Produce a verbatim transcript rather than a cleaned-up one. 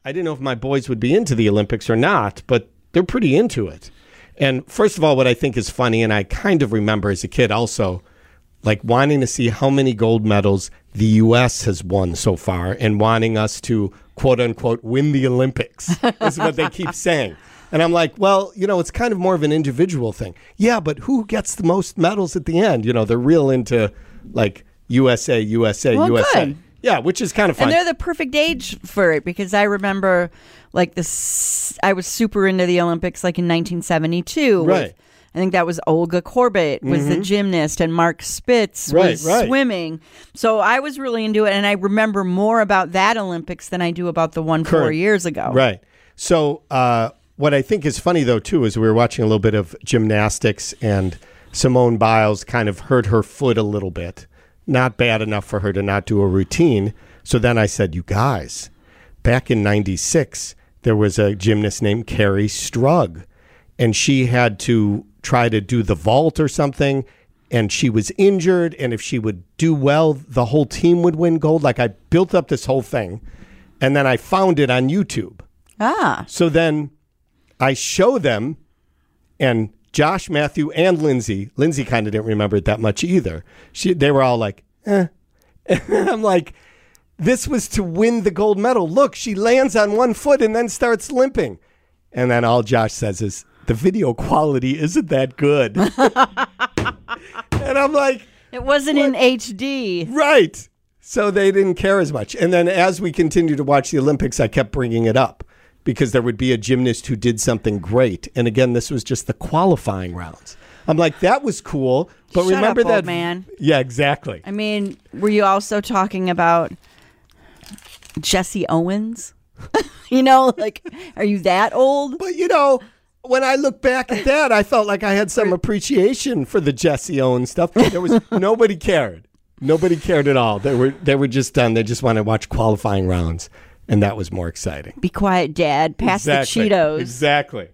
I didn't know if my boys would be into the Olympics or not, but they're pretty into it. And first of all, what I think is funny, and I kind of remember as a kid also, like wanting to see how many gold medals the U S has won so far and wanting us to, quote unquote, win the Olympics is what they keep saying. And I'm like, well, you know, it's kind of more of an individual thing. Yeah, but who gets the most medals at the end? You know, they're real into like U S A, U S A, well, U S A. Good. Yeah, which is kind of fun. And they're the perfect age for it because I remember like this, I was super into the Olympics like in nineteen seventy-two. Right. With, I think that was Olga Korbut was mm-hmm. the gymnast and Mark Spitz right, was right. swimming. So I was really into it. And I remember more about that Olympics than I do about the one Correct. four years ago. Right. So uh, what I think is funny, though, too, is we were watching a little bit of gymnastics and Simone Biles kind of hurt her foot a little bit. Not bad enough for her to not do a routine. So then I said, you guys, back in ninety-six, there was a gymnast named Carrie Strug, and she had to try to do the vault or something, and she was injured, and if she would do well, the whole team would win gold. Like, I built up this whole thing, and then I found it on YouTube. Ah. So then I show them, and Josh, Matthew, and Lindsay, Lindsay kind of didn't remember it that much either. She, they were all like, eh. And I'm like, this was to win the gold medal. Look, she lands on one foot and then starts limping. And then all Josh says is, the video quality isn't that good. And I'm like, it wasn't what? in H D. Right. So they didn't care as much. And then as we continued to watch the Olympics, I kept bringing it up because there would be a gymnast who did something great. And again, this was just the qualifying rounds. I'm like, that was cool. But Shut remember up, that, old man. Yeah, exactly. I mean, were you also talking about Jesse Owens? You know, like, are you that old? But, you know, when I look back at that, I felt like I had some appreciation for the Jesse Owens stuff. There was nobody cared. Nobody cared at all. They were they were just done. They just wanted to watch qualifying rounds, and that was more exciting. Be quiet, Dad. Pass exactly. the Cheetos. Exactly.